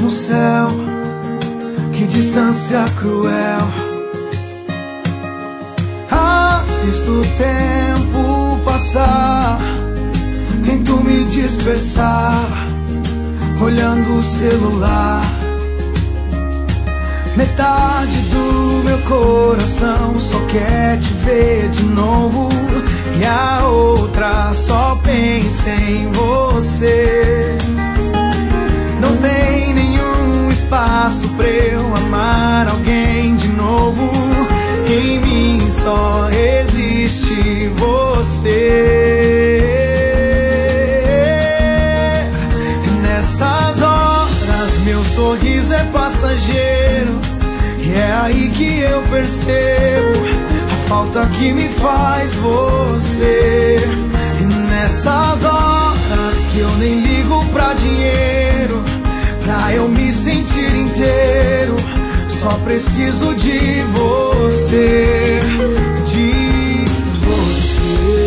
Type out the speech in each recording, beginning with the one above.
no céu, que distância cruel. Assisto o tempo passar, tento me dispersar, olhando o celular. Metade do meu coração só quer te ver de novo, e a outra só pensa em você. Não tem nenhum espaço pra eu amar alguém de novo. Em mim só existe você. Nessas horas meu sorriso é passageiro, e é aí que eu percebo a falta que me faz você. E nessas horas que eu nem ligo pra dinheiro, pra eu me sentir inteiro, só preciso de você, de você.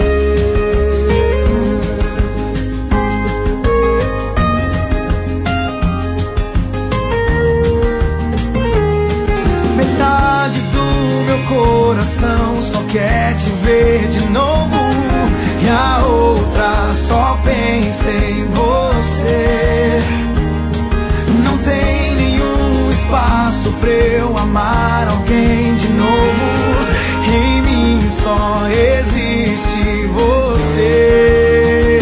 Metade do meu coração só quer te ver de novo, e a outra só pensa em você. Não tem nenhum espaço pra eu amar alguém de novo. Em mim só existe você.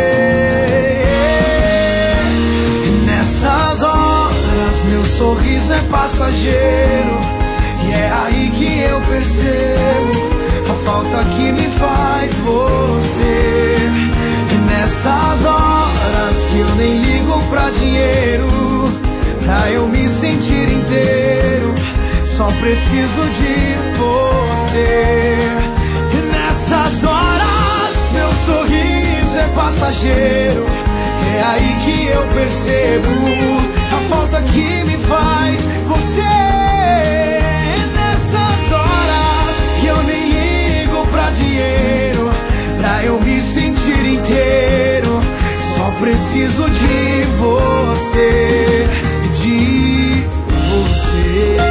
E nessas horas meu sorriso é passageiro, e é aí que eu percebo a falta que me faz você. E nessas horas que eu nem ligo pra dinheiro, pra eu me sentir inteiro, só preciso de você. E nessas horas meu sorriso é passageiro, é aí que eu percebo a falta que me faz você. E nessas horas que eu nem ligo pra dinheiro, pra eu me sentir inteiro, só preciso de você, de você.